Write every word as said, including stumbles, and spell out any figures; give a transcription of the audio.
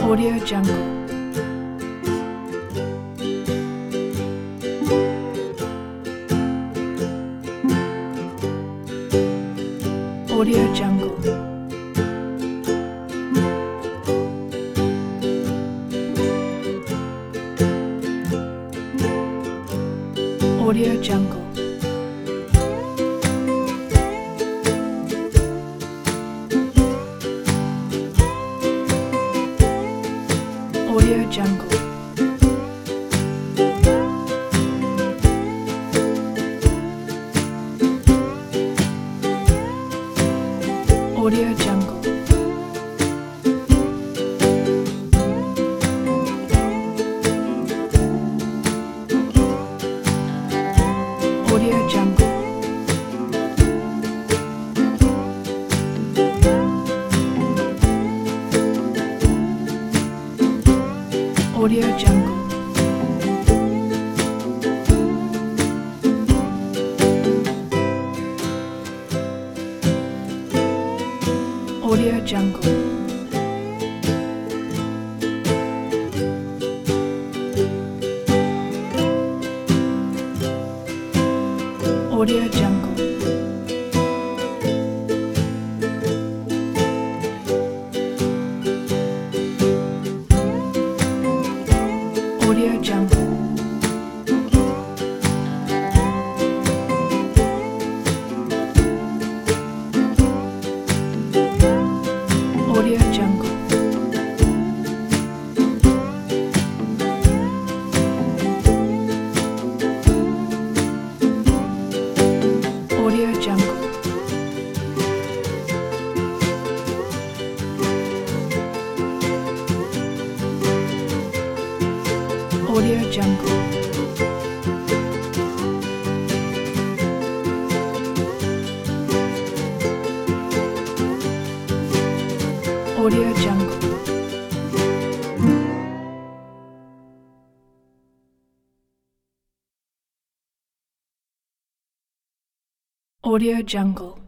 Audio Jungle. Audio Jungle. Audio Jungle. Audio Jungle. Audio Jungle. Audio Jungle. Audio Jungle. Audio Jungle. Audio Jungle. Audio Jungle. Audio Jungle. Audio Jungle. Audio Jungle. Audio Jungle. Audio Jungle.